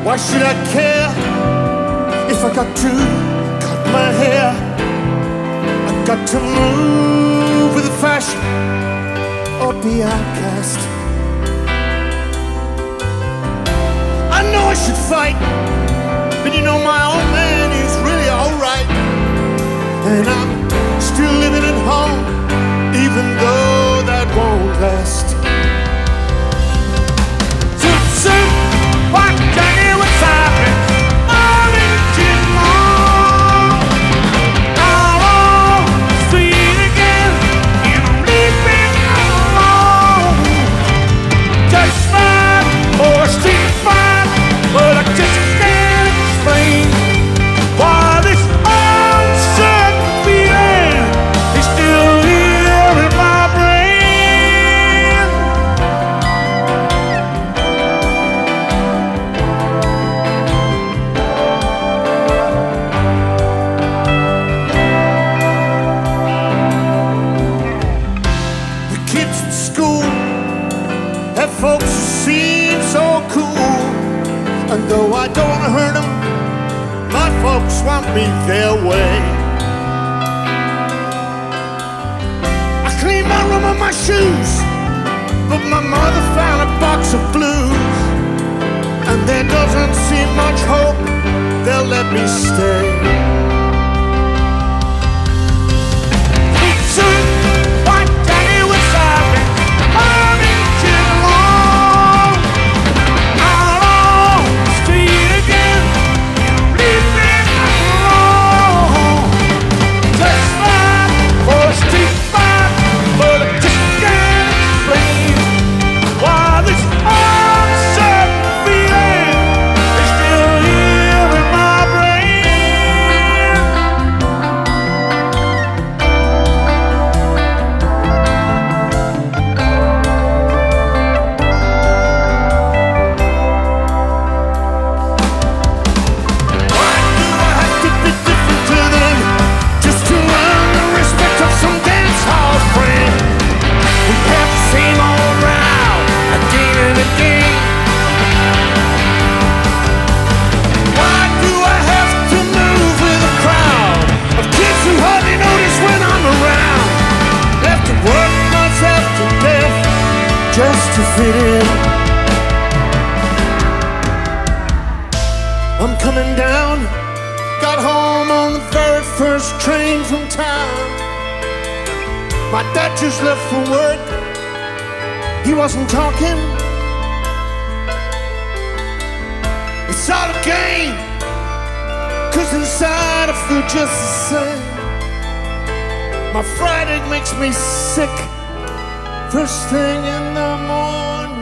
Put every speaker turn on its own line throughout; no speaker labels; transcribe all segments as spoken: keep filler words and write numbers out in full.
Why should I care if I got to cut my hair? I've got to move with the fashion or be outcast. I know I should fight, but you know my old man is really alright. And I'm still living at home, even though that won't last. Zoop, zoop, what Johnny was happening? Orange and long. Oh, sweet again, and I'm leaving alone. Just fine, or a street fine, but I just can't explain why this uncertain feeling is still here in my brain. The kids at school have folks who seem so cool, and though I don't want to hurt them, my folks want me their way. I clean my room and my shoes, but my mother found a box of blues, and there doesn't seem much hope they'll let me stay. Soon, what Daddy was having, orange and long. Out on the street again, leaving alone. Just fine for a street fight, but I just can't explain why this uncertain feeling is still here in my brain. Why do I have to be different to them just to earn the respect of some dance hall friend? We have the same old row again and again. Why do I have to move with a crowd of kids who hardly notice when I'm around? Have to work myself to death just to fit in. I'm coming down, got home on the very first train from town. My dad just left for work, he wasn't talking. It's all a game, cause inside I feel just the same. My fried egg makes me sick first thing in the morning.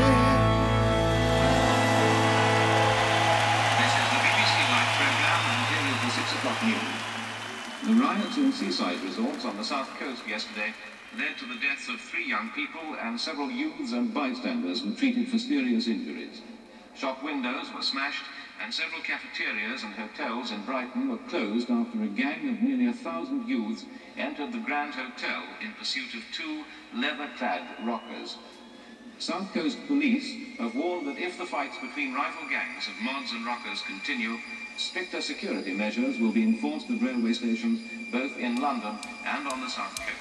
This is the B B C Live programme, and here is the six o'clock news. The riots in seaside resorts on the south coast yesterday led to the deaths of three young people, and several youths and bystanders were treated for serious injuries. Shop windows were smashed, and several cafeterias and hotels in Brighton were closed after a gang of nearly a thousand youths entered the Grand Hotel in pursuit of two leather-clad rockers. South Coast Police have warned that if the fights between rival gangs of mods and rockers continue, stricter security measures will be enforced at railway stations both in London and on the South Coast.